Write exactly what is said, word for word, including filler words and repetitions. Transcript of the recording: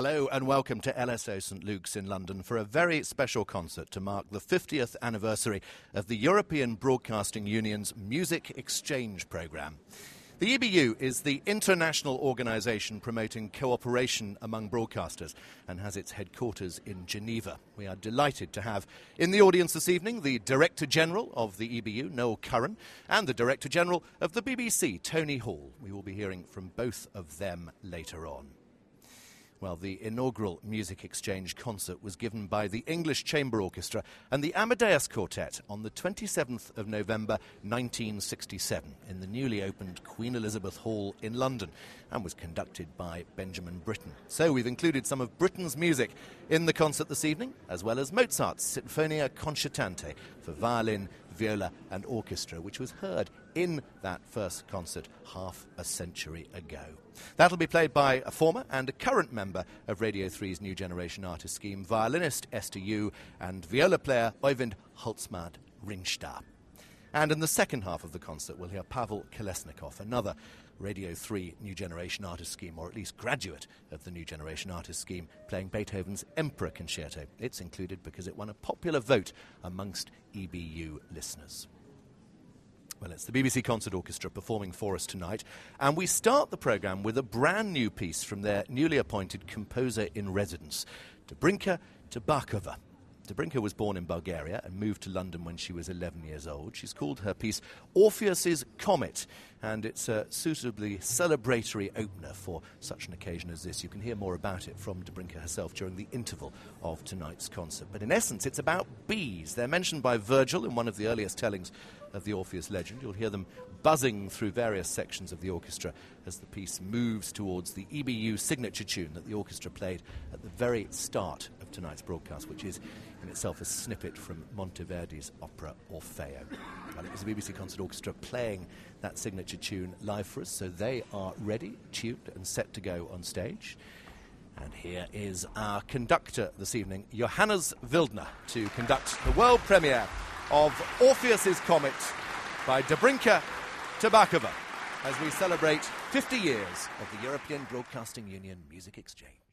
Hello and welcome to L S O St Luke's in London for a very special concert to mark the fiftieth anniversary of the European Broadcasting Union's Music Exchange Programme. The E B U is the international organisation promoting cooperation among broadcasters and has its headquarters in Geneva. We are delighted to have in the audience this evening the Director General of the E B U, Noel Curran, and the Director General of the B B C, Tony Hall. We will be hearing from both of them later on. Well, the inaugural Music Exchange concert was given by the English Chamber Orchestra and the Amadeus Quartet on the twenty-seventh of November nineteen sixty-seven in the newly opened Queen Elizabeth Hall in London and was conducted by Benjamin Britten. So we've included some of Britten's music in the concert this evening, as well as Mozart's Sinfonia Concertante for violin, viola and orchestra, which was heard in that first concert half a century ago. That'll be played by a former and a current member of Radio three's New Generation Artist Scheme, violinist Esther Yu and viola player Oyvind Holtzmad Ringstar. And in the second half of the concert, we'll hear Pavel Kolesnikov, another Radio three New Generation Artist Scheme, or at least graduate of the New Generation Artist Scheme, playing Beethoven's Emperor Concerto. It's included because it won a popular vote amongst E B U listeners. Well, it's the B B C Concert Orchestra performing for us tonight, and we start the programme with a brand new piece from their newly appointed composer-in-residence, Dobrinka Tabakova. Dobrinka was born in Bulgaria and moved to London when she was eleven years old. She's called her piece Orpheus's Comet, and it's a suitably celebratory opener for such an occasion as this. You can hear more about it from Dobrinka herself during the interval of tonight's concert. But in essence, it's about bees. They're mentioned by Virgil in one of the earliest tellings of the Orpheus legend. You'll hear them buzzing through various sections of the orchestra as the piece moves towards the E B U signature tune that the orchestra played at the very start of tonight's broadcast, which is in itself a snippet from Monteverdi's opera Orfeo. And it was the B B C Concert Orchestra playing that signature tune live for us, so they are ready, tuned and set to go on stage. And here is our conductor this evening, Johannes Wildner, to conduct the world premiere of Orpheus's Comet by Dobrinka Tabakova as we celebrate fifty years of the European Broadcasting Union Music Exchange.